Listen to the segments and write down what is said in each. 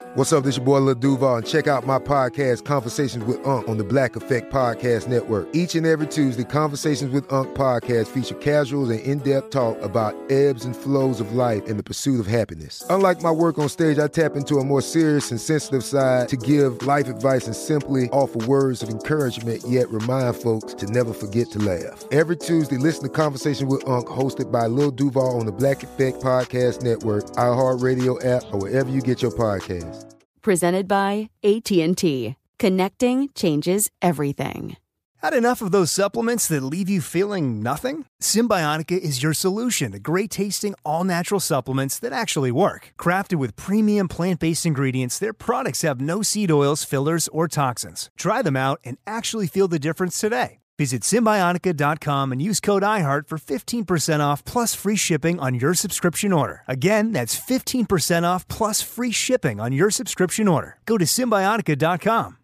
What's up, this your boy Lil Duval, and check out my podcast, Conversations with Unc, on the Black Effect Podcast Network. Each and every Tuesday, Conversations with Unc podcast feature casuals and in-depth talk about ebbs and flows of life and the pursuit of happiness. Unlike my work on stage, I tap into a more serious and sensitive side to give life advice and simply offer words of encouragement, yet remind folks to never forget to laugh. Every Tuesday, listen to Conversations with Unc, hosted by Lil Duval on the Black Effect Podcast Network, iHeartRadio app, or wherever you get your podcasts. Presented by AT&T. Connecting changes everything. Had enough of those supplements that leave you feeling nothing? Symbiotica is your solution to great-tasting, all-natural supplements that actually work. Crafted with premium plant-based ingredients, their products have no seed oils, fillers, or toxins. Try them out and actually feel the difference today. Visit Symbiotica.com and use code IHEART for 15% off plus free shipping on your subscription order. Again, that's 15% off plus free shipping on your subscription order. Go to Symbiotica.com,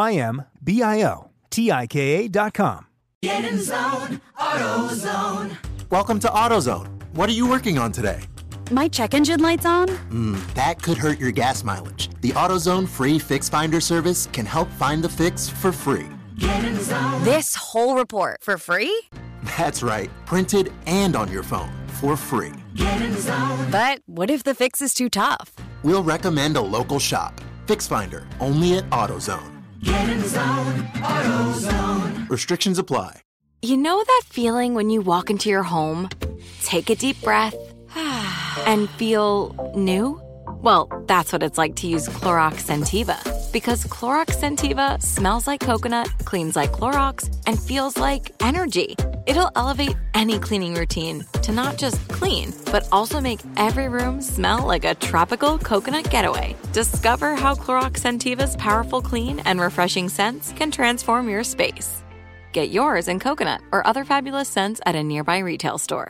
CYMBIOTIKA.com. Get in zone, AutoZone. Welcome to AutoZone. What are you working on today? My check engine light's on? That could hurt your gas mileage. The AutoZone free Fix Finder service can help find the fix for free. Get in zone. This whole report for free? That's right, printed and on your phone for free. Get in zone. But what if the fix is too tough? We'll recommend a local shop. Fix Finder, only at AutoZone. Get in zone, AutoZone. Restrictions apply. You know that feeling when you walk into your home, take a deep breath, and feel new? Well, that's what it's like to use Clorox Scentiva. Because Clorox Scentiva smells like coconut, cleans like Clorox, and feels like energy. It'll elevate any cleaning routine to not just clean, but also make every room smell like a tropical coconut getaway. Discover how Clorox Scentiva's powerful clean and refreshing scents can transform your space. Get yours in coconut or other fabulous scents at a nearby retail store.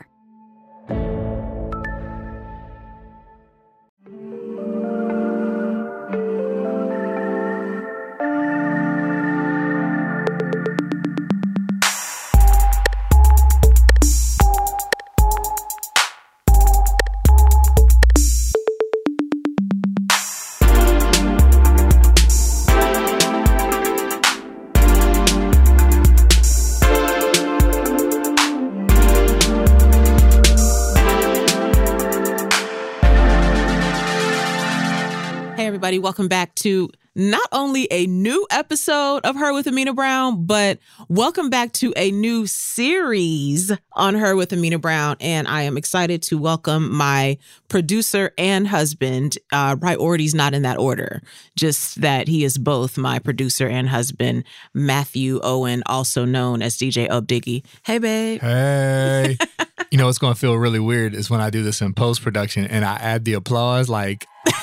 Everybody, welcome back to not only a new episode of Her with Amina Brown, but welcome back to a new series on Her with Amina Brown. And I am excited to welcome my producer and husband. Priorities not in that order, just that he is both my producer and husband, Matthew Owen, also known as DJ Diggy. Hey, babe. Hey. You know what's going to feel really weird is when I do this in post-production and I add the applause like...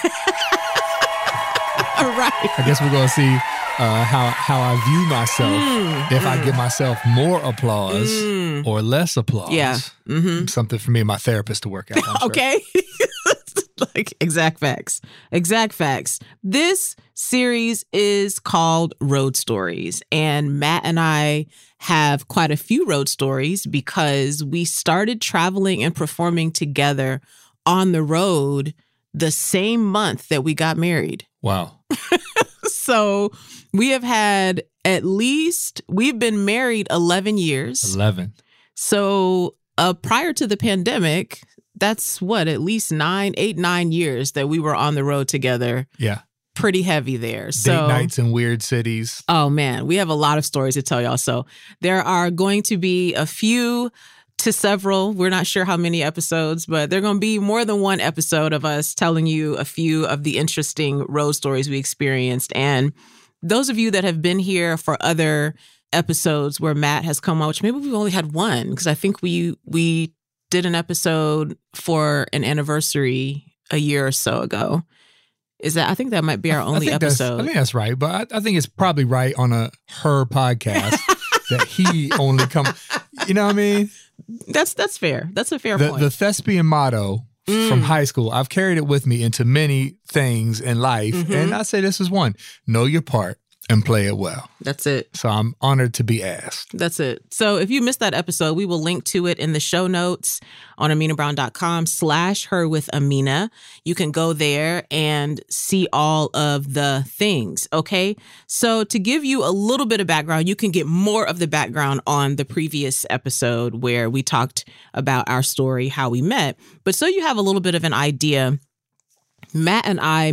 All right. I guess we're going to see how I view myself. If I give myself more applause or less applause. Yeah. Mm-hmm. Something for me and my therapist to work out. Okay. Like exact facts. Exact facts. This series is called Road Stories. And Matt and I have quite a few road stories because we started traveling and performing together on the road the same month that we got married. Wow. So we have had we've been married 11 years. 11. So prior to the pandemic, that's at least 9 years that we were on the road together. Yeah. Pretty heavy there. Date nights in weird cities. Oh, man. We have a lot of stories to tell y'all. So there are going to be a few to several. We're not sure how many episodes, but there are going to be more than one episode of us telling you a few of the interesting road stories we experienced. And those of you that have been here for other episodes where Matt has come on, which maybe we've only had one, because I think we did an episode for an anniversary a year or so ago. I think that might be our only episode. I think that's right, but I think it's probably right on her podcast that he only come. You know what I mean? That's fair. That's a fair point. The thespian motto from high school, I've carried it with me into many things in life. Mm-hmm. And I say this is one. Know your part. and play it well. That's it. So I'm honored to be asked. That's it. So if you missed that episode, we will link to it in the show notes on AminaBrown.com/herwithamina. You can go there and see all of the things, okay? So to give you a little bit of background, you can get more of the background on the previous episode where we talked about our story, how we met. But so you have a little bit of an idea, Matt and I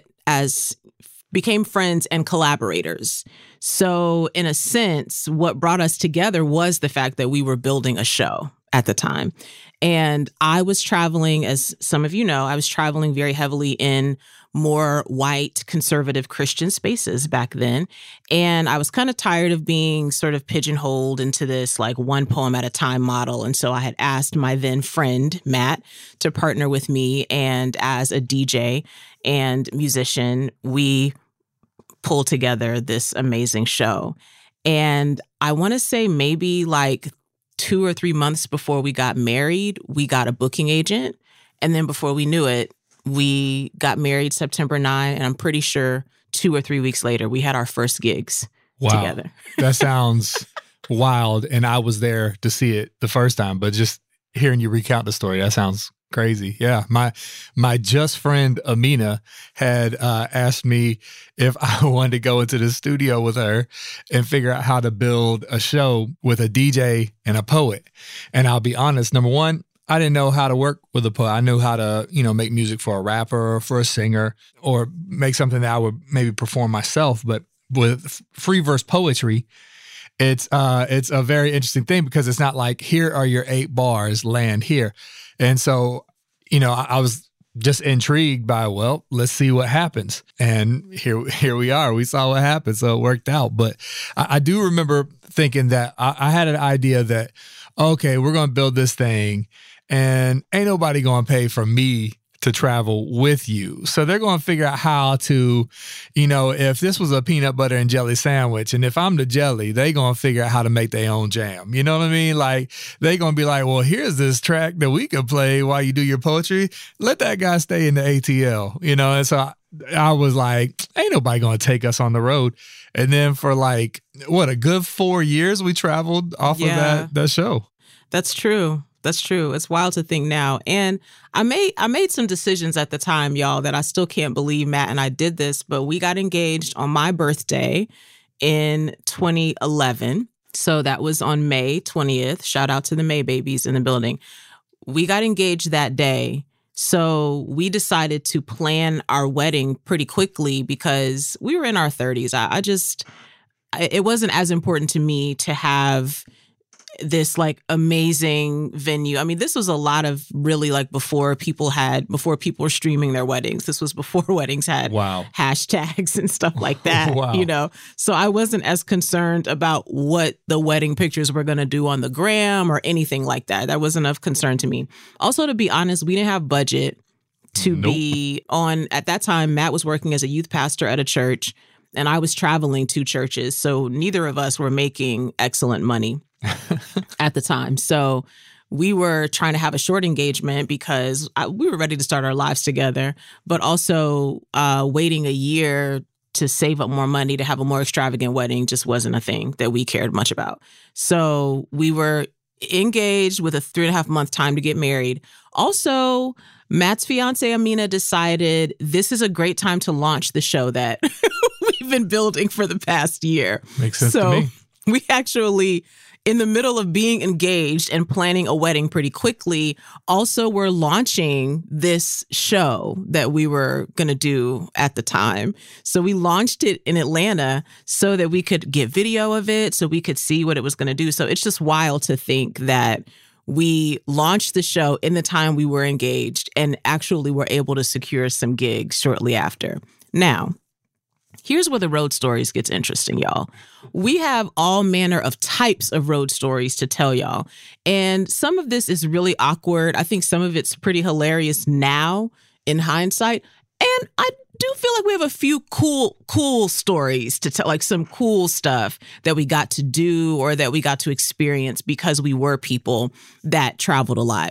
became friends and collaborators. So in a sense, what brought us together was the fact that we were building a show at the time. And I was traveling, as some of you know, I was traveling very heavily in more white, conservative Christian spaces back then. And I was kind of tired of being sort of pigeonholed into this like one poem at a time model. And so I had asked my then friend, Matt, to partner with me. And as a DJ and musician, we pulled together this amazing show. And I want to say maybe like 2 or 3 months before we got married, we got a booking agent. And then before we knew it, we got married September 9. And I'm pretty sure 2 or 3 weeks later, we had our first gigs together. That sounds wild. And I was there to see it the first time. But just hearing you recount the story, that sounds crazy. Yeah. My just friend Amina had asked me if I wanted to go into the studio with her and figure out how to build a show with a DJ and a poet. And I'll be honest, number one, I didn't know how to work with a poet. I knew how to, make music for a rapper or for a singer or make something that I would maybe perform myself. But with free verse poetry, it's a very interesting thing because it's not like, here are your 8 bars, land here. And so, I was just intrigued by, well, let's see what happens. And here we are. We saw what happened. So it worked out. But I do remember thinking that I had an idea that, okay, we're going to build this thing and ain't nobody going to pay for me to travel with you. So they're going to figure out how to, if this was a peanut butter and jelly sandwich, and if I'm the jelly, they going to figure out how to make their own jam. You know what I mean? Like, they going to be like, well, here's this track that we could play while you do your poetry. Let that guy stay in the ATL, And so I was like, ain't nobody going to take us on the road. And then for like, a good 4 years, we traveled off of that show. That's true. That's true. It's wild to think now. And I made some decisions at the time, y'all, that I still can't believe Matt and I did this, but we got engaged on my birthday in 2011. So that was on May 20th. Shout out to the May babies in the building. We got engaged that day. So we decided to plan our wedding pretty quickly because we were in our 30s. It wasn't as important to me to have this like amazing venue. I mean, this was a lot of really like before people were streaming their weddings. This was before weddings had hashtags and stuff like that, So I wasn't as concerned about what the wedding pictures were going to do on the gram or anything like that. That wasn't of concern to me. Also, to be honest, we didn't have budget to be on. At that time, Matt was working as a youth pastor at a church and I was traveling to churches. So neither of us were making excellent money at the time. So we were trying to have a short engagement because we were ready to start our lives together, but also waiting a year to save up more money to have a more extravagant wedding just wasn't a thing that we cared much about. So we were engaged with a 3.5 month time to get married. Also, Matt's fiance, Amina, decided this is a great time to launch the show that we've been building for the past year. Makes sense to me. We actually, in the middle of being engaged and planning a wedding pretty quickly, also were launching this show that we were going to do at the time. So we launched it in Atlanta so that we could get video of it, so we could see what it was going to do. So it's just wild to think that we launched the show in the time we were engaged and actually were able to secure some gigs shortly after. Now, here's where the road stories gets interesting, y'all. We have all manner of types of road stories to tell y'all. And some of this is really awkward. I think some of it's pretty hilarious now in hindsight. And I do feel like we have a few cool stories to tell, like some cool stuff that we got to do or that we got to experience because we were people that traveled a lot.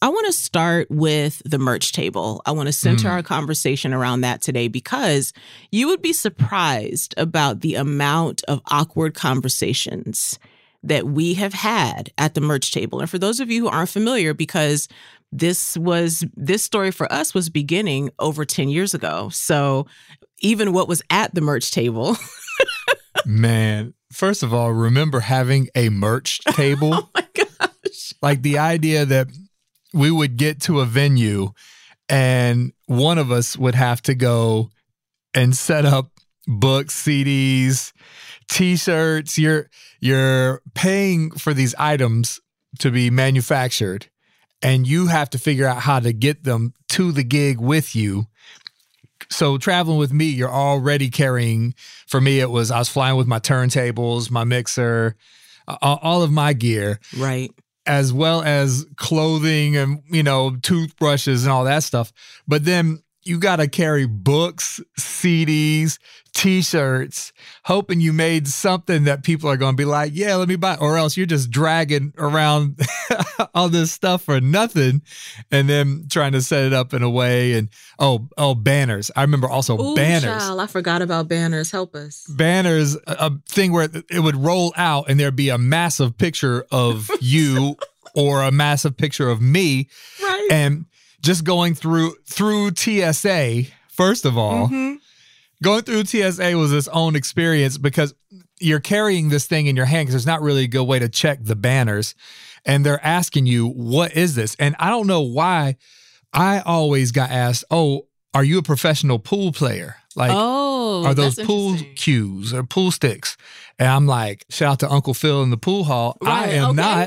I want to start with the merch table. I want to center our conversation around that today because you would be surprised about the amount of awkward conversations that we have had at the merch table. And for those of you who aren't familiar, because this story for us was beginning over 10 years ago. So even what was at the merch table. Man, first of all, remember having a merch table? Oh my gosh. Like the idea that we would get to a venue and one of us would have to go and set up books, CDs, T-shirts. You're paying for these items to be manufactured, and you have to figure out how to get them to the gig with you. So traveling with me, you're already carrying, for me, I was flying with my turntables, my mixer, all of my gear. Right. As well as clothing and, toothbrushes and all that stuff. But then you got to carry books, CDs, T-shirts, hoping you made something that people are going to be like, yeah, let me buy, or else you're just dragging around all this stuff for nothing and then trying to set it up in a way. And, banners. I remember also banners. Child, I forgot about banners. Help us. Banners, a thing where it would roll out and there'd be a massive picture of you or a massive picture of me. Right. And just going through TSA, first of all, going through TSA was its own experience because you're carrying this thing in your hand because there's not really a good way to check the banners. And they're asking you, what is this? And I don't know why I always got asked, are you a professional pool player? Like, are those pool cues or pool sticks? And I'm like, shout out to Uncle Phil in the pool hall. Right, I am not.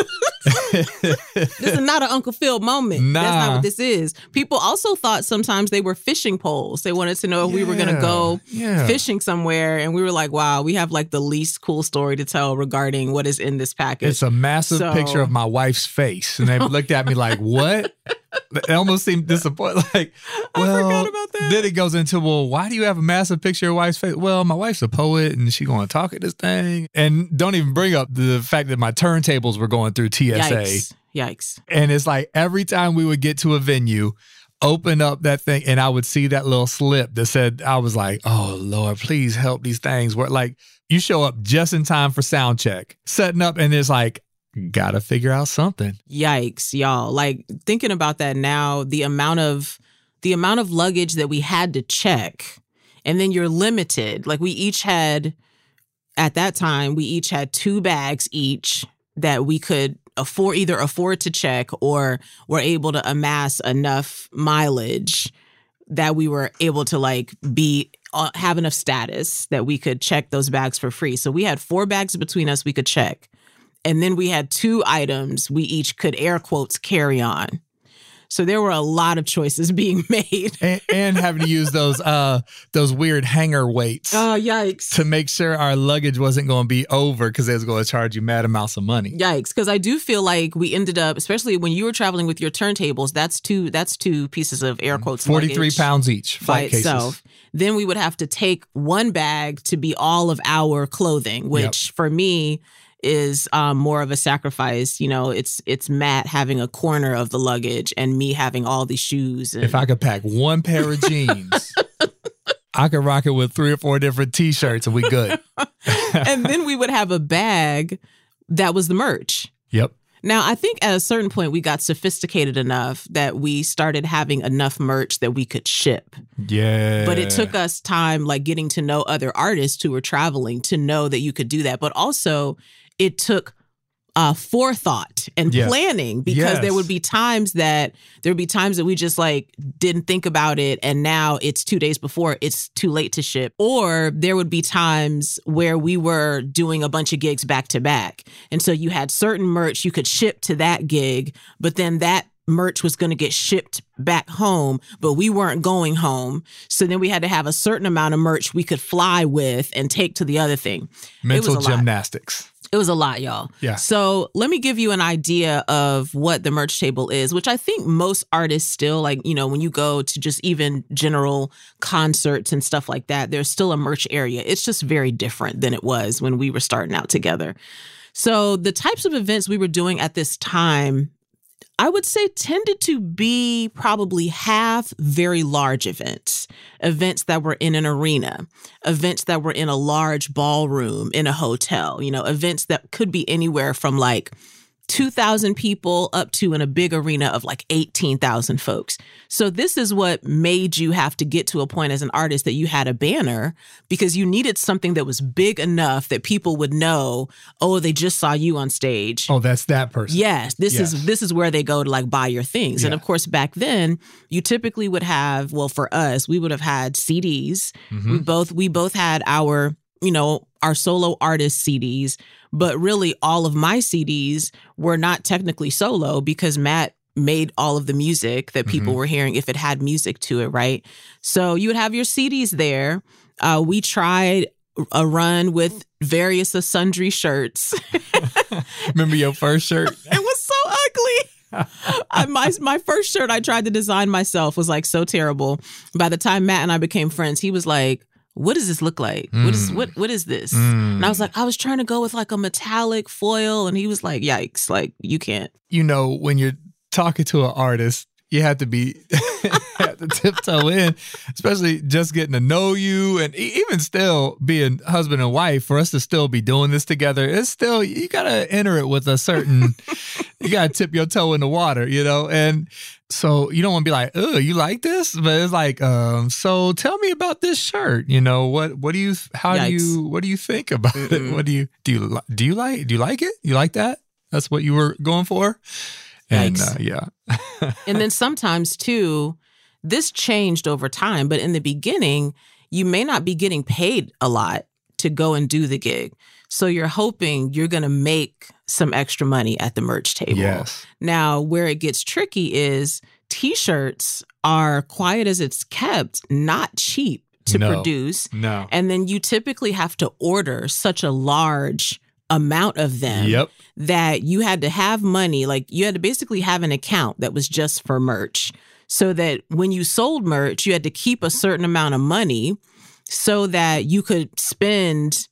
This is not an Uncle Phil moment. Nah. That's not what this is. People also thought sometimes they were fishing poles. They wanted to know if we were going to go fishing somewhere. And we were like, wow, we have like the least cool story to tell regarding what is in this package. It's a massive picture of my wife's face. And they looked at me like, what? It almost seemed disappointed. Like, well, I forgot about that. Then it goes into, well, why do you have a massive picture of your wife's face? Well, my wife's a poet and she's going to talk at this thing. And don't even bring up the fact that my turntables were going through TSA. Yikes. And it's like every time we would get to a venue, open up that thing, and I would see that little slip that said, I was like, oh, Lord, please help these things work. Like, you show up just in time for sound check, setting up, and it's like, gotta figure out something. Yikes, y'all. Like, thinking about that now, the amount of luggage that we had to check, and then you're limited. Like, we each had 2 bags each that we could afford to check, or were able to amass enough mileage that we were able to have enough status that we could check those bags for free. So we had 4 bags between us we could check. And then we had 2 items we each could, air quotes, carry on. So there were a lot of choices being made. and having to use those weird hanger weights. Oh, yikes. To make sure our luggage wasn't going to be over because they was going to charge you mad amounts of money. Yikes. Because I do feel like we ended up, especially when you were traveling with your turntables, that's two pieces of, air quotes, 43 pounds each, by flight itself. Cases. Then we would have to take 1 bag to be all of our clothing, which for me is more of a sacrifice. It's Matt having a corner of the luggage and me having all these shoes. If I could pack 1 pair of jeans, I could rock it with 3 or 4 different T-shirts and we good. And then we would have a bag that was the merch. Yep. Now, I think at a certain point we got sophisticated enough that we started having enough merch that we could ship. Yeah. But it took us time, like getting to know other artists who were traveling, to know that you could do that. But also, it took forethought and planning, because there would be times that we just didn't think about it, and now it's 2 days before, it's too late to ship. Or there would be times where we were doing a bunch of gigs back to back, and so you had certain merch you could ship to that gig, but then that merch was going to get shipped back home, but we weren't going home. So then we had to have a certain amount of merch we could fly with and take to the other thing. Mental gymnastics. It was a lot, y'all. Yeah. So let me give you an idea of what the merch table is, which I think most artists still, when you go to just even general concerts and stuff like that, there's still a merch area. It's just very different than it was when we were starting out together. So the types of events we were doing at this time, I would say tended to be probably half very large events that were in an arena, events that were in a large ballroom in a hotel, events that could be anywhere from like 2,000 people up to in a big arena of like 18,000 folks. So this is what made you have to get to a point as an artist that you had a banner, because you needed something that was big enough that people would know, oh, they just saw you on stage. Oh, that's that person. Yes, this is where they go to like buy your things. Yeah. And of course, back then, you typically would have, well, for us, we would have had CDs. Mm-hmm. We both had our solo artist CDs. But really, all of my CDs were not technically solo because Matt made all of the music that people were hearing if it had music to it, right? So you would have your CDs there. We tried a run with various sundry shirts. Remember your first shirt? It was so ugly. My first shirt I tried to design myself was like so terrible. By the time Matt and I became friends, he was like, what does this look like? What is this? And I was like, I was trying to go with like a metallic foil. And he was like, yikes, like you can't. When you're talking to an artist, you have to be have to tiptoe in, especially just getting to know you, and even still being husband and wife. For us to still be doing this together, it's still, you gotta enter it with a certain. You gotta tip your toe in the water, and so you don't want to be like, oh, you like this? But it's like, so tell me about this shirt. What do you think about it? What do you like it? You like that? That's what you were going for? And yeah. And then sometimes too, this changed over time, but in the beginning, you may not be getting paid a lot to go and do the gig. So you're hoping you're going to make some extra money at the merch table. Yes. Now, where it gets tricky is T-shirts are, quiet as it's kept, not cheap to produce. No. And then you typically have to order such a large amount of them that you had to have money. Like you had to basically have an account that was just for merch, so that when you sold merch, you had to keep a certain amount of money so that you could spend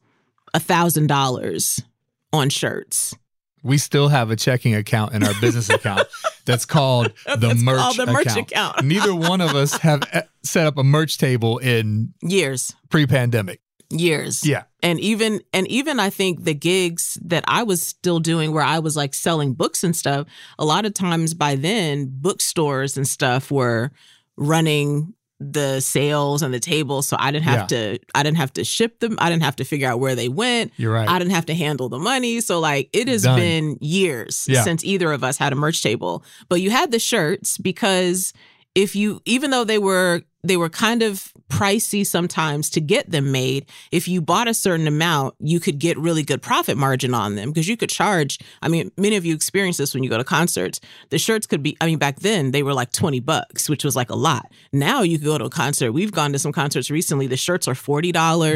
$1,000 on shirts. We still have a checking account in our business account that's called the merch account. Neither one of us have set up a merch table in years, pre-pandemic. Years. Yeah. And even I think the gigs that I was still doing where I was like selling books and stuff, a lot of times by then bookstores and stuff were running the sales and the tables. So I didn't have to ship them. I didn't have to figure out where they went. You're right. I didn't have to handle the money. So like it has been years since either of us had a merch table. But you had the shirts because even though they were kind of pricey sometimes to get them made, if you bought a certain amount, you could get really good profit margin on them because you could charge. I mean, many of you experience this when you go to concerts. The shirts could be, back then they were like $20, which was like a lot. Now you could go to a concert. We've gone to some concerts recently. The shirts are $40,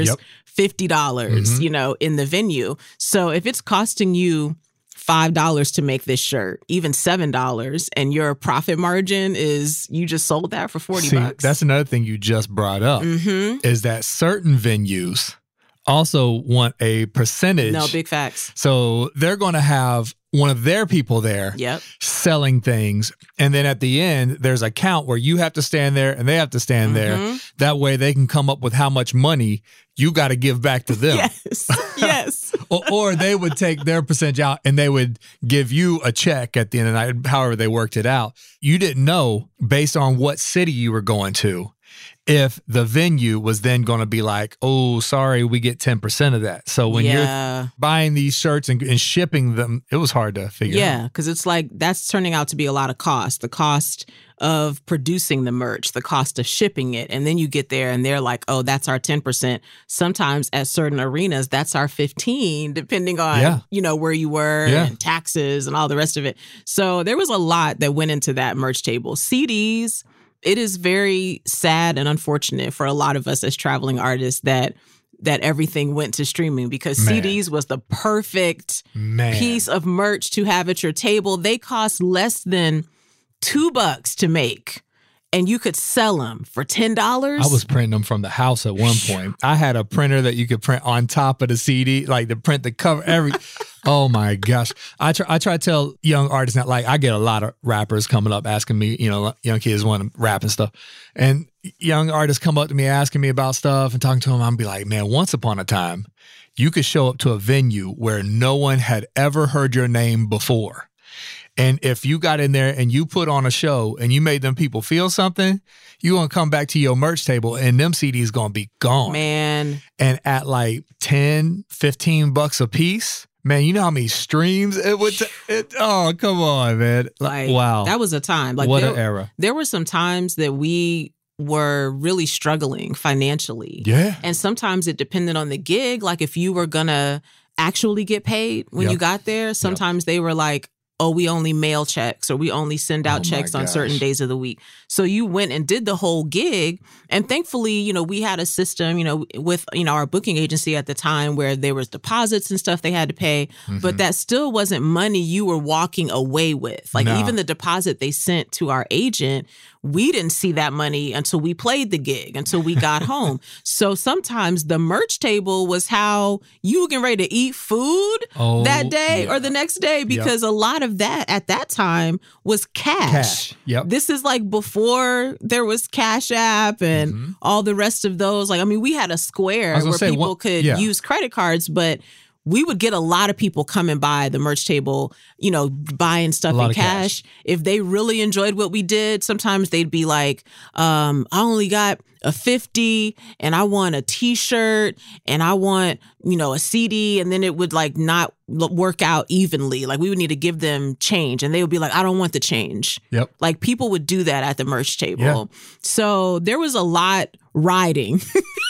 $50, in the venue. So if it's costing you $5 to make this shirt, even $7, and your profit margin is you just sold that for $40. That's another thing you just brought up is that certain venues also want a percentage. No, big facts. So they're going to have one of their people there selling things. And then at the end, there's a count where you have to stand there and they have to stand there. That way they can come up with how much money you got to give back to them. Yes. or they would take their percentage out and they would give you a check at the end of the night, however they worked it out. You didn't know, based on what city you were going to, if the venue was then going to be like, oh, sorry, we get 10% of that. So when you're buying these shirts and shipping them, it was hard to figure out. Yeah, because it's like that's turning out to be a lot of cost. The cost of producing the merch, the cost of shipping it. And then you get there and they're like, oh, that's our 10%. Sometimes at certain arenas, that's our 15%, depending on, where you were and taxes and all the rest of it. So there was a lot that went into that merch table. CDs. It is very sad and unfortunate for a lot of us as traveling artists that everything went to streaming because CDs was the perfect piece of merch to have at your table. They cost less than $2 to make. and you could sell them for $10. I was printing them from the house at one point. I had a printer that you could print on top of the CD, like to print the cover. Oh my gosh! I try to tell young artists that, like, I get a lot of rappers coming up asking me, young kids want to rap and stuff, and young artists come up to me asking me about stuff and talking to them. I'm be like, man, once upon a time, you could show up to a venue where no one had ever heard your name before. And if you got in there and you put on a show and you made them people feel something, you going to come back to your merch table and them CDs going to be gone. Man. And at like $10, $15 a piece, man, you know how many streams it would oh, come on, man. Like, wow. That was a time. Like, what an era. There were some times that we were really struggling financially. Yeah. And sometimes it depended on the gig. Like, if you were going to actually get paid when you got there, sometimes they were like, oh, we only mail checks or we only send out checks on certain days of the week. So you went and did the whole gig. And thankfully, we had a system, with, our booking agency at the time where there was deposits and stuff they had to pay. Mm-hmm. But that still wasn't money you were walking away with. Like even the deposit they sent to our agent, we didn't see that money until we played the gig, until we got home. So sometimes the merch table was how you were getting ready to eat food that day or the next day, because a lot of that at that time was cash. Yep. This is like before there was Cash App and all the rest of those. Like, I mean, we had a Square where people could use credit cards, but we would get a lot of people coming by the merch table, buying stuff in cash. If they really enjoyed what we did, sometimes they'd be like, I only got a 50 and I want a t-shirt and I want, a CD. And then it would like not work out evenly. Like we would need to give them change and they would be like, I don't want the change. Yep. Like people would do that at the merch table. Yeah. So there was a lot riding.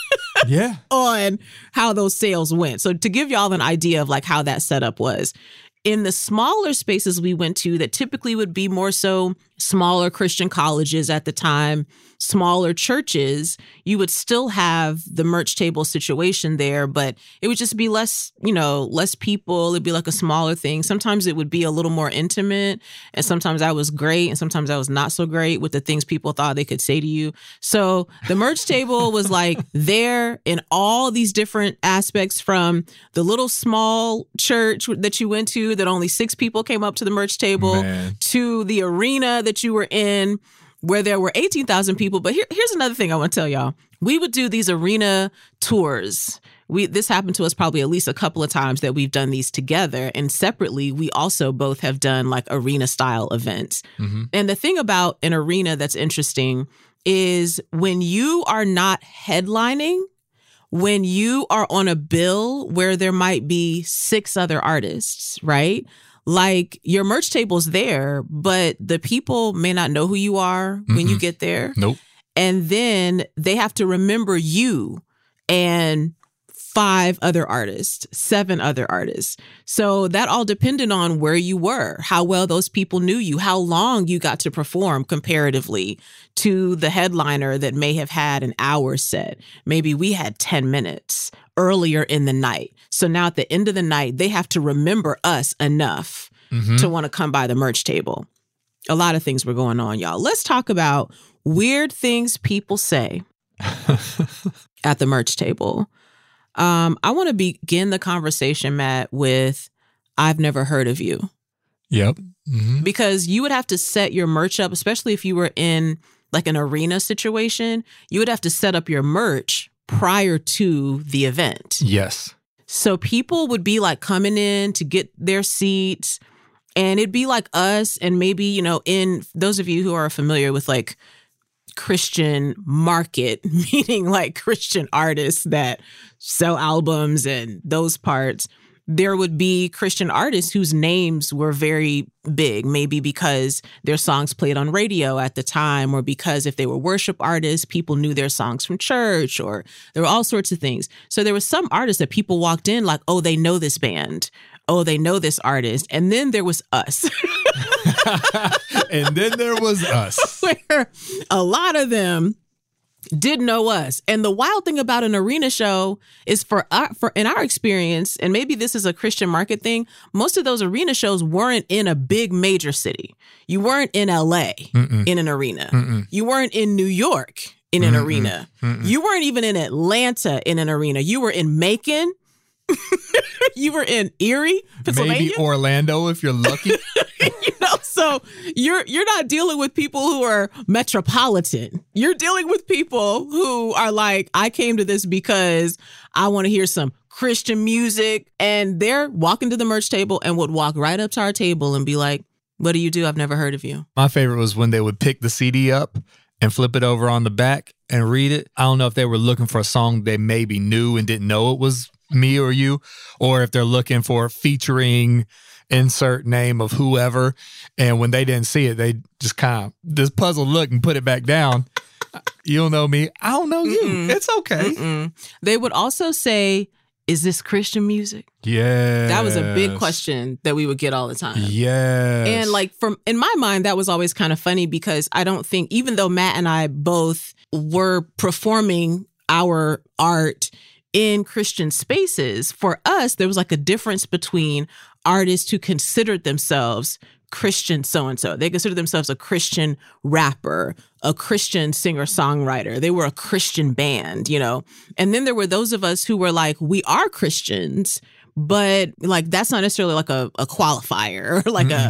On how those sales went. So to give y'all an idea of like how that setup was, in the smaller spaces we went to that typically would be more so smaller Christian colleges at the time, smaller churches, you would still have the merch table situation there, but it would just be less, less people. It'd be like a smaller thing. Sometimes it would be a little more intimate, and sometimes I was great, and sometimes I was not so great with the things people thought they could say to you. So the merch table was like there in all these different aspects, from the little small church that you went to that only 6 people came up to the merch table, to the arena that you were in where there were 18,000 people. But here's another thing I want to tell y'all. We would do these arena tours. This happened to us probably at least a couple of times that we've done these together. And separately, we also both have done like arena style events. Mm-hmm. And the thing about an arena that's interesting is when you are not headlining, when you are on a bill where there might be 6 other artists, right? Like your merch table's there, but the people may not know who you are when you get there. Nope. And then they have to remember you and 5 other artists, 7 other artists. So that all depended on where you were, how well those people knew you, how long you got to perform comparatively to the headliner that may have had an hour set. Maybe we had 10 minutes earlier in the night. So now at the end of the night, they have to remember us enough to want to come by the merch table. A lot of things were going on, y'all. Let's talk about weird things people say at the merch table. I want to begin the conversation, Matt, with I've never heard of you. Yep. Mm-hmm. Because you would have to set your merch up, especially if you were in like an arena situation, you would have to set up your merch prior to the event. Yes. So people would be like coming in to get their seats, and it'd be like us and maybe, in those of you who are familiar with like Christian market, meaning like Christian artists that sell albums and those parts, there would be Christian artists whose names were very big, maybe because their songs played on radio at the time, or because if they were worship artists, people knew their songs from church, or there were all sorts of things. So there was some artists that people walked in like, oh, they know this band. Oh, they know this artist. And then there was us. And then there was us. Where a lot of them didn't know us. And the wild thing about an arena show is for in our experience, and maybe this is a Christian market thing, most of those arena shows weren't in a big major city. You weren't in LA in an arena. You weren't in New York in an arena. You weren't even in Atlanta in an arena. You were in Macon. You were in Erie, Pennsylvania. Maybe Orlando if you're lucky. So you're not dealing with people who are metropolitan. You're dealing with people who are like, I came to this because I want to hear some Christian music. And they're walking to the merch table and would walk right up to our table and be like, what do you do? I've never heard of you. My favorite was when they would pick the CD up and flip it over on the back and read it. I don't know if they were looking for a song they maybe knew and didn't know it was me or you, or if they're looking for featuring insert name of whoever. And when they didn't see it, they just kind of this puzzled look and put it back down. You don't know me. I don't know you. It's okay. They would also say, is this Christian music? Yeah. That was a big question that we would get all the time. Yes. And like in my mind, that was always kind of funny because I don't think, even though Matt and I both were performing our art in Christian spaces, for us, there was like a difference between artists who considered themselves Christian so-and-so. They considered themselves a Christian rapper, a Christian singer-songwriter. They were a Christian band, you know? And then there were those of us who were like, we are Christians, but like that's not necessarily like a qualifier or like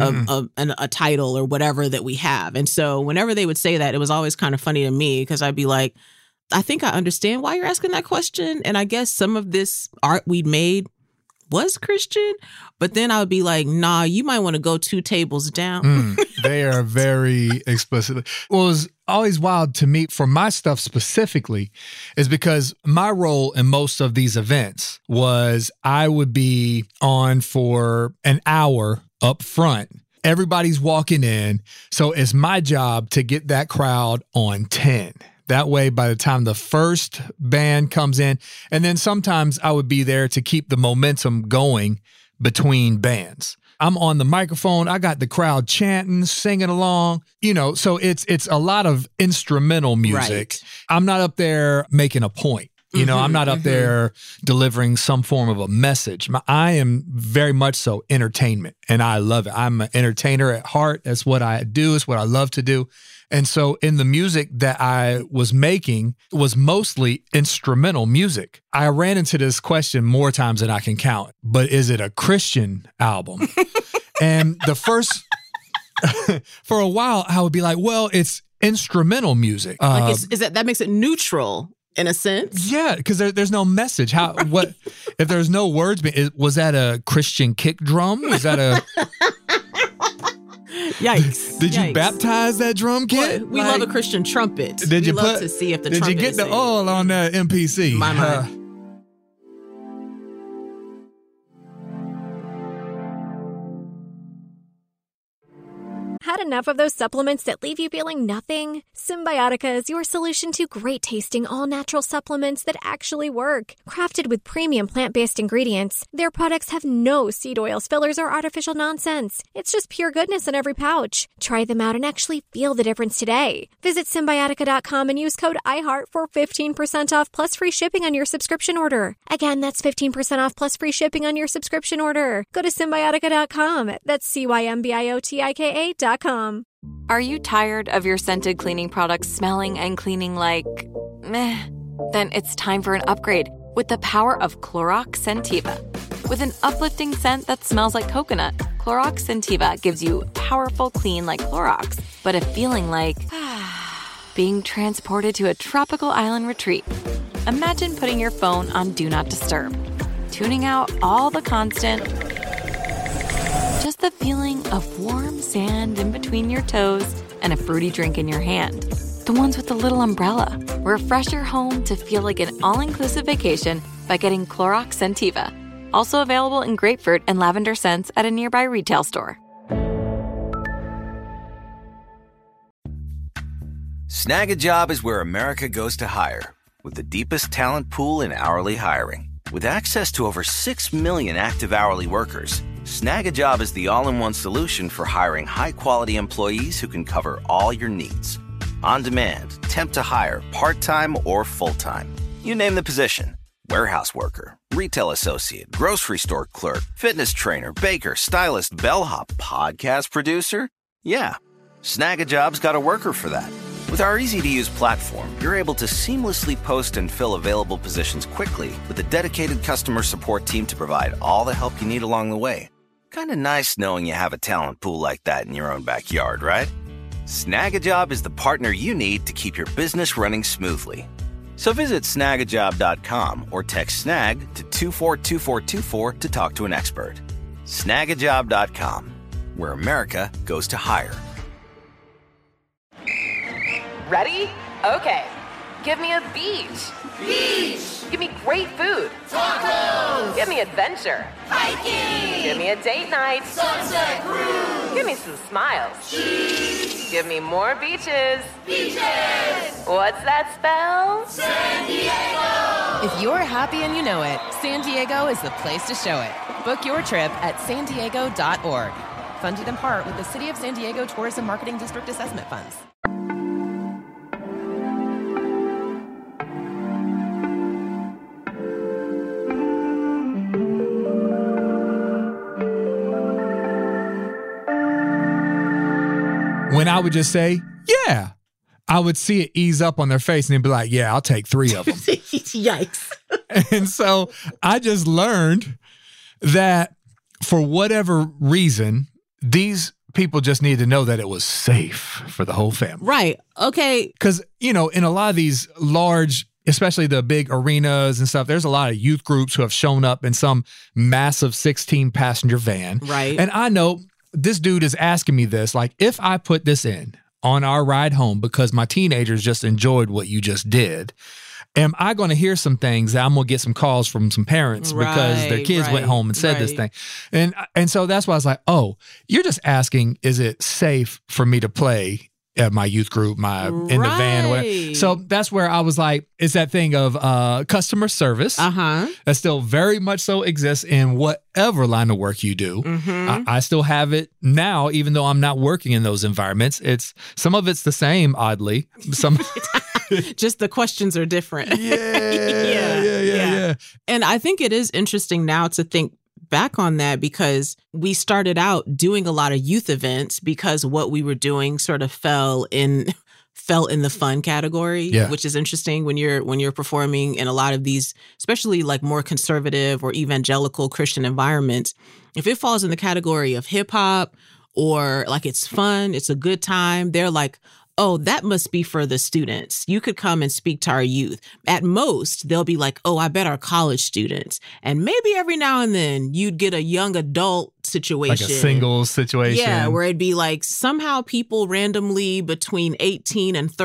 a title or whatever that we have. And so whenever they would say that, it was always kind of funny to me because I'd be like, I think I understand why you're asking that question. And I guess some of this art we'd made was Christian, but then I would be like, nah, you might want to go 2 tables down. They are very explicit. What was always wild to me for my stuff specifically is because my role in most of these events was I would be on for an hour up front. Everybody's walking in. So it's my job to get that crowd on 10. That way, by the time the first band comes in, and then sometimes I would be there to keep the momentum going between bands. I'm on the microphone. I got the crowd chanting, singing along, you know, so it's a lot of instrumental music. Right. I'm not up there making a point. You know, I'm not up there delivering some form of a message. I am very much so entertainment, and I love it. I'm an entertainer at heart. That's what I do. It's what I love to do. And so in the music that I was making was mostly instrumental music. I ran into this question more times than I can count, but is it a Christian album? And the first, for a while, I would be like, well, it's instrumental music. Like that makes it neutral in a sense? Yeah, because there's no message. What if there's no words? Was that a Christian kick drum? Was that a... Yikes. Did you baptize that drum kit? Well, we love a Christian trumpet. Did you love to see if the trumpet Did you get the oil on that MPC? My mind. Had enough of those supplements that leave you feeling nothing? Symbiotica is your solution to great-tasting, all-natural supplements that actually work. Crafted with premium plant-based ingredients, their products have no seed oils, fillers, or artificial nonsense. It's just pure goodness in every pouch. Try them out and actually feel the difference today. Visit Symbiotica.com and use code IHEART for 15% off plus free shipping on your subscription order. Again, that's 15% off plus free shipping on your subscription order. Go to Symbiotica.com. That's CYMBIOTIKA.com. Are you tired of your scented cleaning products smelling and cleaning like meh? Then it's time for an upgrade with the power of Clorox Scentiva. With an uplifting scent that smells like coconut, Clorox Scentiva gives you powerful clean like Clorox, but a feeling like being transported to a tropical island retreat. Imagine putting your phone on Do Not Disturb, tuning out all the constant... Just the feeling of warm sand in between your toes and a fruity drink in your hand. The ones with the little umbrella. Refresh your home to feel like an all-inclusive vacation by getting Clorox Scentiva. Also available in grapefruit and lavender scents at a nearby retail store. Snag a Job is where America goes to hire, with the deepest talent pool in hourly hiring. With access to over 6 million active hourly workers, Snag a Job is the all-in-one solution for hiring high-quality employees who can cover all your needs. On demand, temp to hire, part-time or full-time. You name the position. Warehouse worker, retail associate, grocery store clerk, fitness trainer, baker, stylist, bellhop, podcast producer. Yeah, Snag-a-Job's got a worker for that. With our easy-to-use platform, you're able to seamlessly post and fill available positions quickly with a dedicated customer support team to provide all the help you need along the way. Kind of nice knowing you have a talent pool like that in your own backyard, right? Snag-a-Job is the partner you need to keep your business running smoothly. So visit snagajob.com or text snag to 242424 to talk to an expert. Snagajob.com, where America goes to hire. Ready? Okay. Give me a beach. Beach. Give me great food. Tacos. Give me adventure. Hiking. Give me a date night. Sunset cruise. Give me some smiles. Cheese. Give me more beaches. Beaches. What's that spell? San Diego. If you're happy and you know it, San Diego is the place to show it. Book your trip at sandiego.org. Funded in part with the City of San Diego Tourism Marketing District Assessment Funds. When I would just say, yeah, I would see it ease up on their face and they'd be like, yeah, I'll take 3 of them. Yikes. And so I just learned that for whatever reason, these people just need to know that it was safe for the whole family. Right. Okay. Because, in a lot of these large, especially the big arenas and stuff, there's a lot of youth groups who have shown up in some massive 16-passenger van. Right. And I know this dude is asking me this, like, if I put this in on our ride home because my teenagers just enjoyed what you just did, am I going to hear some things that I'm going to get some calls from some parents because their kids went home and said this thing? And so that's why I was like, oh, you're just asking, is it safe for me to play at my youth group, in the van, or whatever. So that's where I was like, it's that thing of customer service that still very much so exists in whatever line of work you do. I still have it now, even though I'm not working in those environments. Some of it's the same, oddly. Some just the questions are different. Yeah. And I think it is interesting now to think back on that because we started out doing a lot of youth events because what we were doing sort of fell in the fun category, which is interesting when you're performing in a lot of these, especially like more conservative or evangelical Christian environments. If it falls in the category of hip hop or like it's fun, it's a good time, they're like, oh, that must be for the students. You could come and speak to our youth. At most, they'll be like, oh, I bet our college students. And maybe every now and then you'd get a young adult situation. Like a singles situation. Yeah, where it'd be like somehow people randomly between 18 and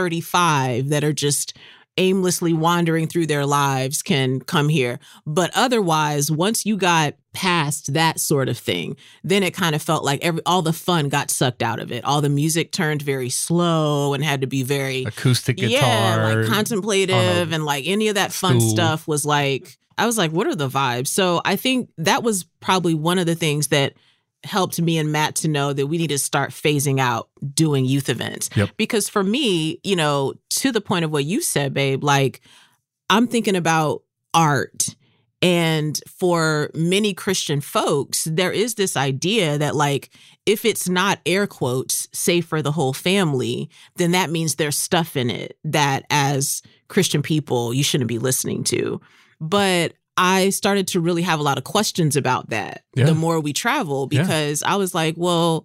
35 that are just aimlessly wandering through their lives can come here. But otherwise, once you got past that sort of thing, then it kind of felt like all the fun got sucked out of it. All the music turned very slow and had to be very acoustic guitar, like contemplative, and like any of that fun stuff was like, I was like, what are the vibes? So I think that was probably one of the things that helped me and Matt to know that we need to start phasing out doing youth events. Because for me, to the point of what you said, babe, like I'm thinking about art. And for many Christian folks, there is this idea that like, if it's not air quotes safe for the whole family, then that means there's stuff in it that as Christian people, you shouldn't be listening to. But I started to really have a lot of questions about that the more we travel, because I was like, well,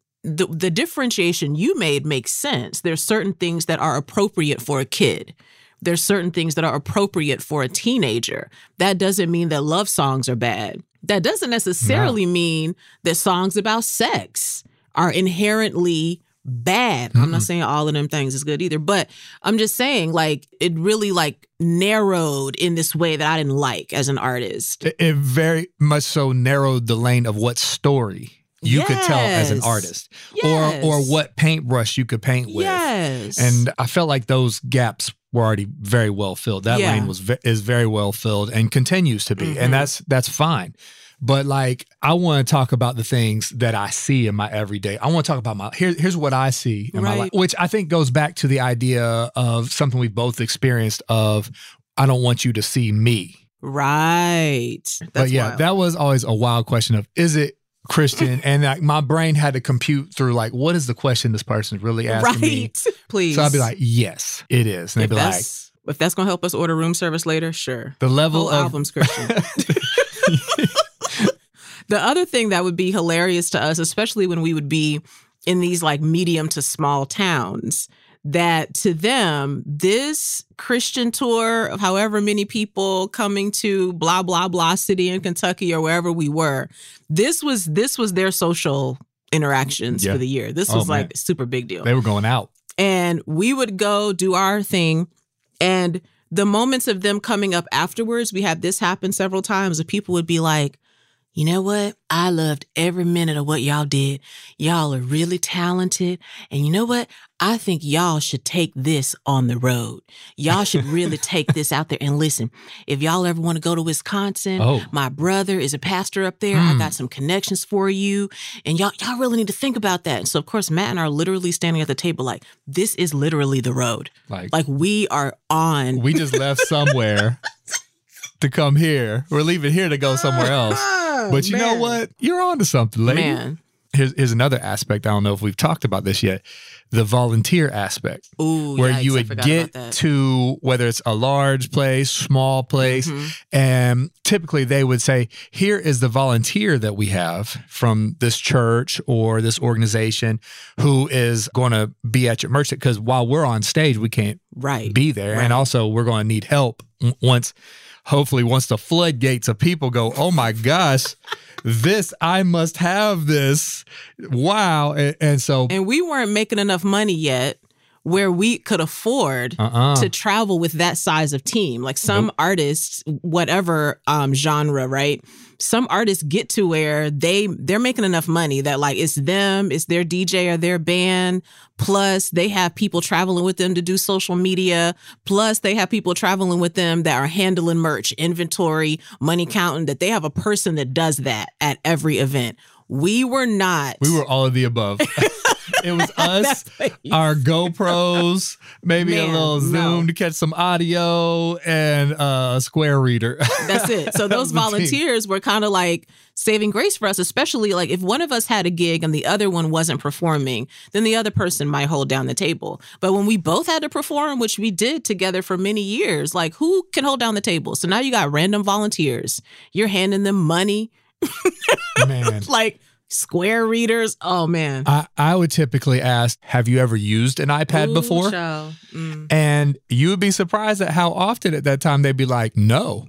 the differentiation you made makes sense. There's certain things that are appropriate for a kid. There's certain things that are appropriate for a teenager. That doesn't mean that love songs are bad. That doesn't necessarily mean that songs about sex are inherently bad. I'm not saying all of them things is good either, but I'm just saying like it really like narrowed in this way that I didn't like as an artist. It very much so narrowed the lane of what story you could tell as an artist or what paintbrush you could paint with. And I felt like those gaps were already very well filled. That lane is very well filled and continues to be. And that's fine. But like, I want to talk about the things that I see in my everyday. I want to talk about here's what I see in my life, which I think goes back to the idea of something we've both experienced of, I don't want you to see me. Right. But yeah, that was always a wild question of, is it Christian? And like, my brain had to compute through like, what is the question this person is really asking me? Please. So I'd be like, yes, it is. And they'd be like, if that's going to help us order room service later, sure. The level whole of album's Christian. The other thing that would be hilarious to us, especially when we would be in these like medium to small towns, that to them, this Christian tour of however many people coming to blah, blah, blah city in Kentucky or wherever we were, this was their social interactions for the year. This was like a super big deal. They were going out. And we would go do our thing. And the moments of them coming up afterwards, we had this happen several times, and people would be like, you know what? I loved every minute of what y'all did. Y'all are really talented. And you know what? I think y'all should take this on the road. Y'all should really take this out there. And listen, if y'all ever want to go to Wisconsin, my brother is a pastor up there. I got some connections for you. And y'all really need to think about that. And so, of course, Matt and I are literally standing at the table like, this is literally the road. Like we are on. We just left somewhere to come here. We're leaving here to go somewhere else. But you know what? You're on to something, lady. Man. Here's another aspect. I don't know if we've talked about this yet. The volunteer aspect. Ooh, where yikes, you would get to, whether it's a large place, small place, and typically they would say, here is the volunteer that we have from this church or this organization who is going to be at your merch. Because while we're on stage, we can't be there. And also we're going to need help once the floodgates of people go, oh my gosh, I must have this. Wow. And we weren't making enough money yet where we could afford to travel with that size of team. Like some artists, whatever genre, right? Some artists get to where they're making enough money that like it's them, it's their DJ or their band. Plus they have people traveling with them to do social media. Plus they have people traveling with them that are handling merch, inventory, money counting, that they have a person that does that at every event. We were not. We were all of the above. It was us, our GoPros, maybe a little Zoom to catch some audio, and a Square reader. That's it. So those volunteers were kind of like saving grace for us, especially like if one of us had a gig and the other one wasn't performing, then the other person might hold down the table. But when we both had to perform, which we did together for many years, like who can hold down the table? So now you got random volunteers. You're handing them money. Man. Like Square readers. Oh, man. I would typically ask, have you ever used an iPad before? And you would be surprised at how often at that time they'd be like, no.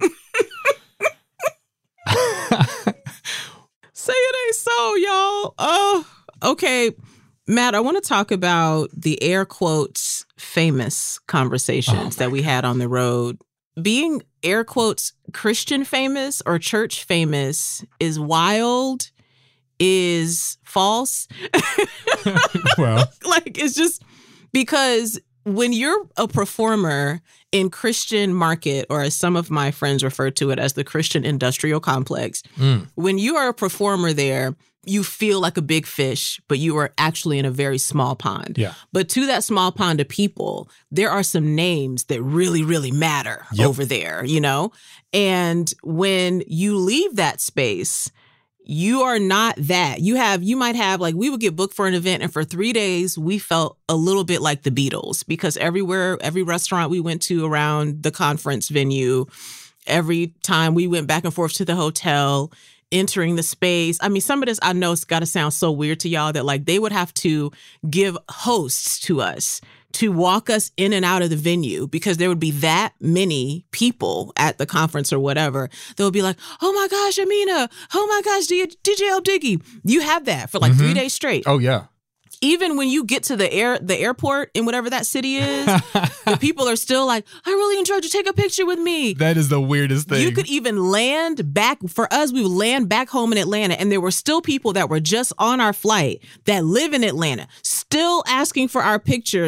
Say it ain't so, y'all. Oh, okay. Matt, I want to talk about the air quotes famous conversations that we had on the road. Being air quotes Christian famous or church famous is wild, is false. Well, like it's just because when you're a performer in Christian market, or as some of my friends refer to it as the Christian industrial complex, when you are a performer there, you feel like a big fish, but you are actually in a very small pond. Yeah. But to that small pond of people, there are some names that really, really matter over there, you know? And when you leave that space, you are not that. You might have, like, we would get booked for an event, and for 3 days, we felt a little bit like the Beatles, because every restaurant we went to around the conference venue, every time we went back and forth to the hotel, entering the space. I mean, some of this, I know it's got to sound so weird to y'all that like they would have to give hosts to us to walk us in and out of the venue, because there would be that many people at the conference or whatever. They would be like, oh my gosh, Amina, oh my gosh, DJ L. Diggy. You have that for like 3 days straight. Oh, yeah. Even when you get to the airport in whatever that city is, the people are still like, I really enjoyed you. Take a picture with me. That is the weirdest thing. You could even land back. For us, we would land back home in Atlanta, and there were still people that were just on our flight that live in Atlanta, still asking for our pictures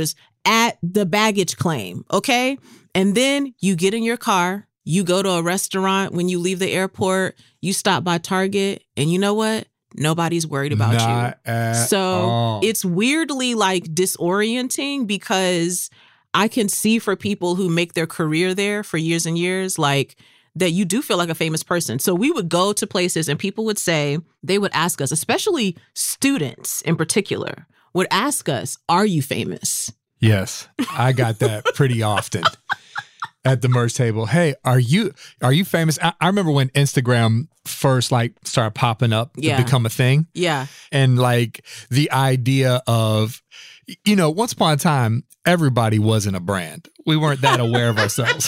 at the baggage claim, okay? And then you get in your car, you go to a restaurant when you leave the airport, you stop by Target, and you know what? Nobody's worried about you. So it's weirdly like disorienting because I can see for people who make their career there for years and years, like that you do feel like a famous person. So we would go to places and people would say, they would ask us, especially students in particular, would ask us, are you famous? Yes, I got that pretty often at the merch table. Hey, are you famous? I remember when Instagram first like started popping up to become a thing. Yeah. And like the idea of, you know, once upon a time, everybody wasn't a brand. We weren't that aware of ourselves.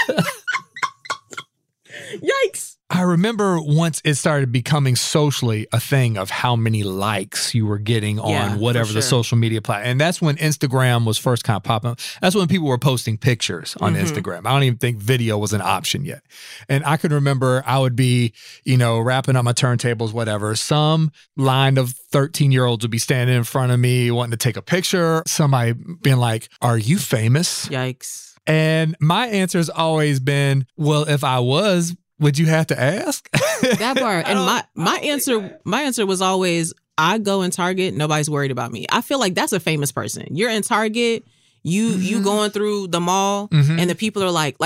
Yikes. I remember once it started becoming socially a thing of how many likes you were getting on whatever the social media platform. And that's when Instagram was first kind of popping up. That's when people were posting pictures on Instagram. I don't even think video was an option yet. And I could remember I would be, you know, wrapping up my turntables, whatever. Some line of 13-year-olds would be standing in front of me wanting to take a picture. Somebody being like, are you famous? Yikes. And my answer's always been, well, if I was, would you have to ask? That part. And my answer was always, I go in Target, nobody's worried about me. I feel like that's a famous person. You're in Target, you going through the mall, and the people are like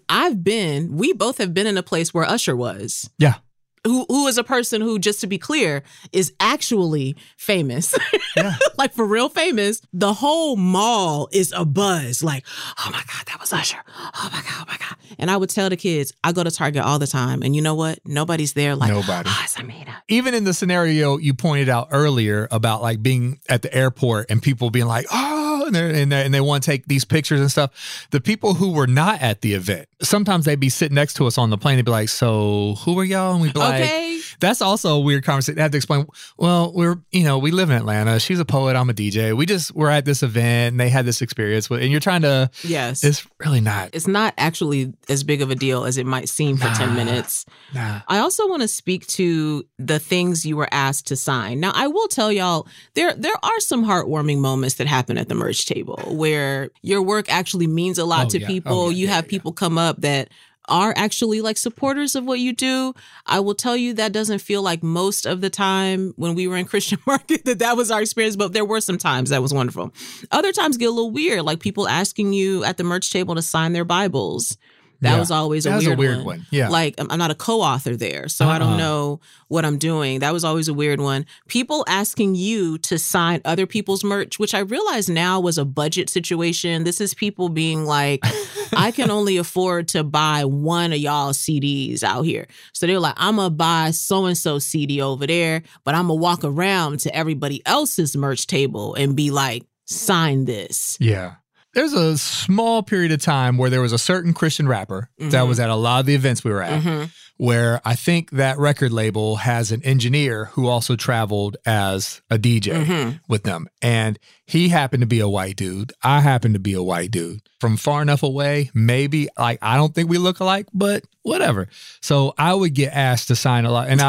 we both have been in a place where Usher was. Yeah. Who is a person who, just to be clear, is actually famous. Yeah. Like for real famous. The whole mall is abuzz. Like, oh my God, that was Usher. Oh my God. And I would tell the kids, I go to Target all the time. And you know what? Nobody's there like, nobody. Oh, it's Amina. Even in the scenario you pointed out earlier about like being at the airport and people being like, oh, and they want to take these pictures and stuff. The people who were not at the event, sometimes they'd be sitting next to us on the plane and be like, so who are y'all? And we'd be like, that's also a weird conversation. I had to explain, well, we live in Atlanta. She's a poet. I'm a DJ. We're at this event and they had this experience. And you're trying to, yes, it's really not. It's not actually as big of a deal as it might seem for 10 minutes. Nah. I also want to speak to the things you were asked to sign. Now, I will tell y'all, there are some heartwarming moments that happen at the merch table where your work actually means a lot to people. You have people come up that are actually like supporters of what you do. I will tell you that doesn't feel like most of the time when we were in Christian Market that was our experience, but there were some times that was wonderful. Other times get a little weird, like people asking you at the merch table to sign their Bibles. That was always a weird one. Yeah. Like, I'm not a co-author there, so I don't know what I'm doing. That was always a weird one. People asking you to sign other people's merch, which I realize now was a budget situation. This is people being like, I can only afford to buy one of y'all CDs out here. So they're like, I'm going to buy so-and-so CD over there, but I'm going to walk around to everybody else's merch table and be like, sign this. Yeah. There's a small period of time where there was a certain Christian rapper that was at a lot of the events we were at, where I think that record label has an engineer who also traveled as a DJ with them. And he happened to be a white dude. I happened to be a white dude. From far enough away, maybe, like, I don't think we look alike, but whatever. So I would get asked to sign a lot. And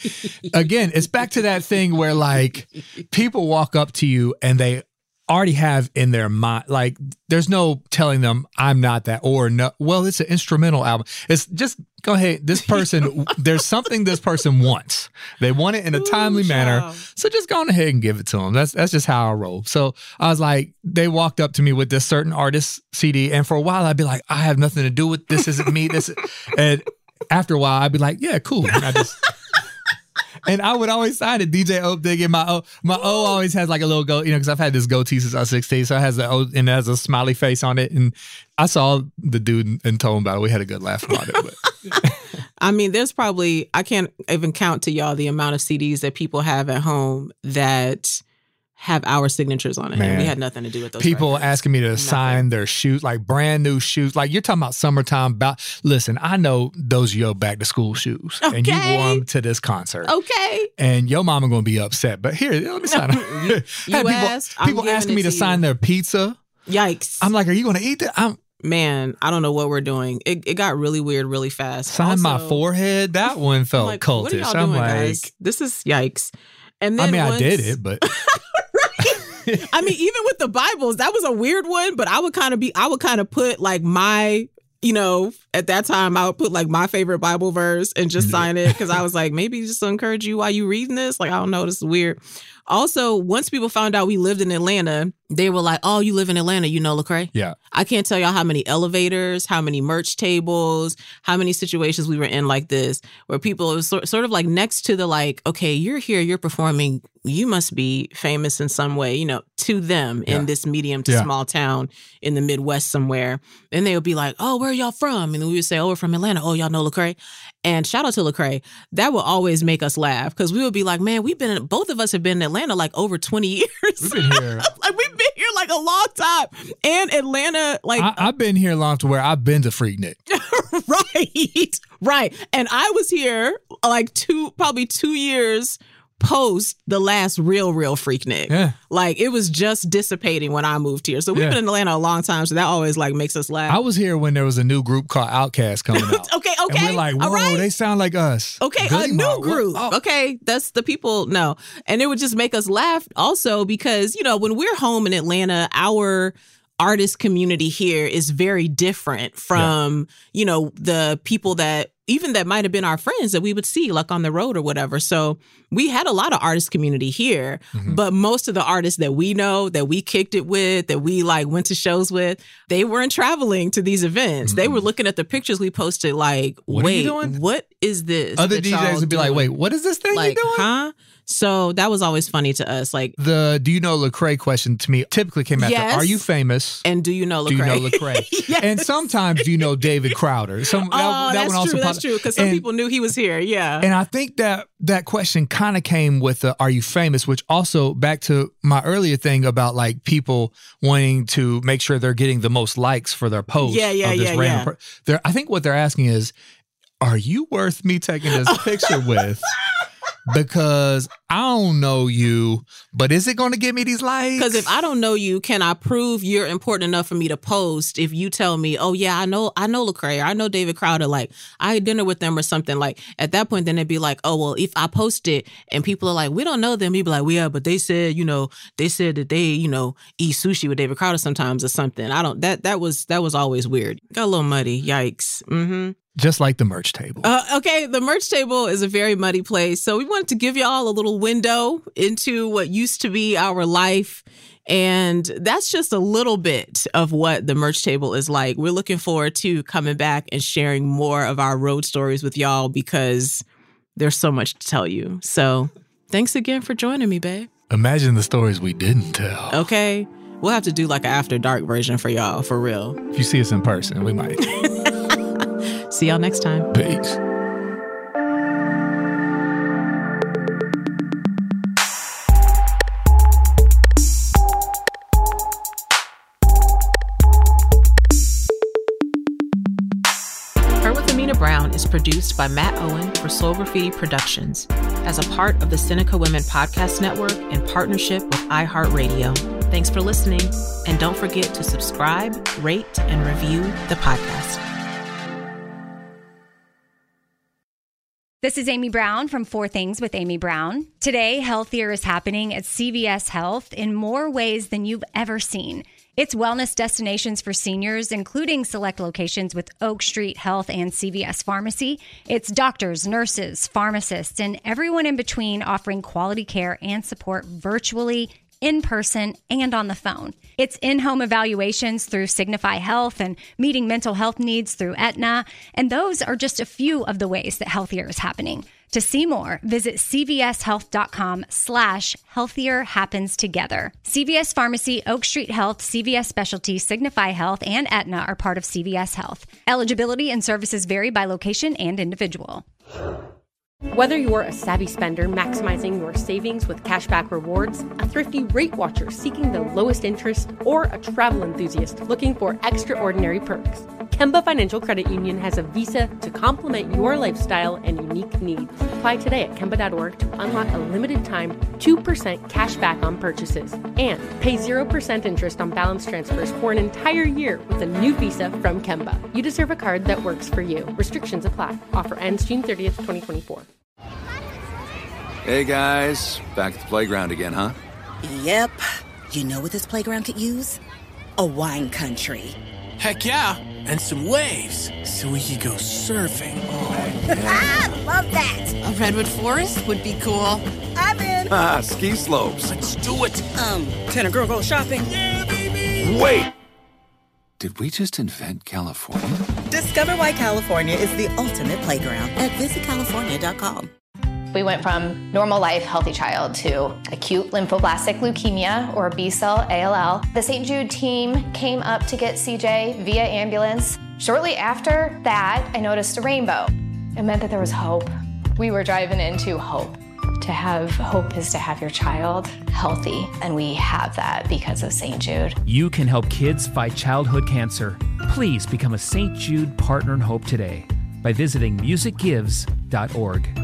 again, it's back to that thing where, like, people walk up to you and they already have in their mind, like, there's no telling them I'm not that, or no, well, it's an instrumental album. It's just, go ahead, this person, there's something this person wants. They want it in a timely manner. So just go on ahead and give it to them. That's just how I roll. So I was like, they walked up to me with this certain artist CD, and for a while I'd be like, I have nothing to do with this. Isn't me. And after a while I'd be like, yeah, cool. And I would always sign it. DJ Ope Diggy. My O always has like a little go, because I've had this goatee since I was 16. So it has the O and it has a smiley face on it. And I saw the dude and told him about it. We had a good laugh about it. But. I mean, there's probably, I can't even count to y'all the amount of CDs that people have at home that have our signatures on it. Man. And we had nothing to do with those. People records. Asking me to sign their shoes, like brand new shoes. Like, you're talking about summertime. Listen, I know those are your back to school shoes. Okay. And you wore them to this concert. Okay. And your mama going to be upset. But here, let me sign them. People asking me to sign their pizza. Yikes. I'm like, are you going to eat that? Man, I don't know what we're doing. It got really weird really fast. Sign my forehead? That one felt like, cultish. What are y'all doing, guys? This is yikes. And then I did it, but... I mean, even with the Bibles, that was a weird one, but I would kind of put like my, at that time, I would put like my favorite Bible verse and just sign it because I was like, maybe just to encourage you while you reading this. Like, I don't know, this is weird. Also, once people found out we lived in Atlanta, they were like, oh, you live in Atlanta, Lecrae? Yeah. I can't tell y'all how many elevators, how many merch tables, how many situations we were in like this, where people, it was sort of like next to the like, okay, you're here, you're performing, you must be famous in some way, to them in this medium to small town in the Midwest somewhere. And they would be like, oh, where are y'all from? And we would say, oh, we're from Atlanta. Oh, y'all know Lecrae? And shout out to Lecrae. That will always make us laugh because we would be like, man, both of us have been in Atlanta like over 20 years. We've been here. Like we've been here like a long time. And Atlanta, like I've been here long to where I've been to Freaknik. Right. And I was here like probably 2 years post the last real Freaknik. Yeah. Like it was just dissipating when I moved here. So we've been in Atlanta a long time. So that always like makes us laugh. I was here when there was a new group called Outkast coming out. Okay. And we're like, whoa, they sound like us. Okay, a new group. Oh. Okay, that's the people. No. And it would just make us laugh also because, when we're home in Atlanta, our artist community here is very different from, the people that might have been our friends that we would see like on the road or whatever. So we had a lot of artist community here, but most of the artists that we know, that we kicked it with, that we like went to shows with, they weren't traveling to these events. They were looking at the pictures we posted like, wait, what is this? Other DJs would be like, wait, what is this thing you're doing? Huh? So that was always funny to us. Like the do you know Lecrae question to me typically came after are you famous? And do you know Lecrae? Do you know Lecrae? Yes. And sometimes do you know David Crowder? That's true. Because some people knew he was here. Yeah. And I think that question kind of came with the are you famous, which also back to my earlier thing about like people wanting to make sure they're getting the most likes for their post. I think what they're asking is, are you worth me taking this picture with? Because I don't know you, but is it going to give me these likes? Because if I don't know you, can I prove you're important enough for me to post if you tell me, oh, yeah, I know Lecrae, or I know David Crowder, like I had dinner with them or something. Like at that point, then it'd be like, oh, well, if I post it and people are like, we don't know them, you'd be like, well, yeah, but they said that they, eat sushi with David Crowder sometimes or something. That was always weird. Got a little muddy. Yikes. Mm-hmm. Just like the merch table. Okay, the merch table is a very muddy place. So we wanted to give y'all a little window into what used to be our life. And that's just a little bit of what the merch table is like. We're looking forward to coming back and sharing more of our road stories with y'all because there's so much to tell you. So thanks again for joining me, babe. Imagine the stories we didn't tell. Okay. We'll have to do like an after dark version for y'all, for real. If you see us in person, we might. See y'all next time. Peace. Her with Amina Brown is produced by Matt Owen for Soul Graffiti Productions as a part of the Seneca Women Podcast Network in partnership with iHeartRadio. Thanks for listening, and don't forget to subscribe, rate, and review the podcast. This is Amy Brown from 4 Things with Amy Brown. Today, Healthier is happening at CVS Health in more ways than you've ever seen. It's wellness destinations for seniors, including select locations with Oak Street Health and CVS Pharmacy. It's doctors, nurses, pharmacists, and everyone in between offering quality care and support virtually, in person, and on the phone. It's in-home evaluations through Signify Health and meeting mental health needs through Aetna. And those are just a few of the ways that Healthier is happening. To see more, visit cvshealth.com/healthier happens together. CVS Pharmacy, Oak Street Health, CVS Specialty, Signify Health, and Aetna are part of CVS Health. Eligibility and services vary by location and individual. Whether you're a savvy spender maximizing your savings with cashback rewards, a thrifty rate watcher seeking the lowest interest, or a travel enthusiast looking for extraordinary perks, Kemba Financial Credit Union has a visa to complement your lifestyle and unique needs. Apply today at Kemba.org to unlock a limited time 2% cash back on purchases and pay 0% interest on balance transfers for an entire year with a new visa from Kemba. You deserve a card that works for you. Restrictions apply. Offer ends June 30th, 2024. Hey guys, back at the playground again, huh? Yep. You know what this playground could use? A wine country. Heck yeah, and some waves so we could go surfing. Oh, yeah. Love that. A redwood forest would be cool. I'm in. Ski slopes. Let's do it. Can a girl go shopping? Yeah, baby. Wait. Did we just invent California? Discover why California is the ultimate playground at visitcalifornia.com. We went from normal life, healthy child to acute lymphoblastic leukemia, or B-cell ALL. The St. Jude team came up to get CJ via ambulance. Shortly after that, I noticed a rainbow. It meant that there was hope. We were driving into hope. To have hope is to have your child healthy, and we have that because of St. Jude. You can help kids fight childhood cancer. Please become a St. Jude Partner in Hope today by visiting musicgives.org.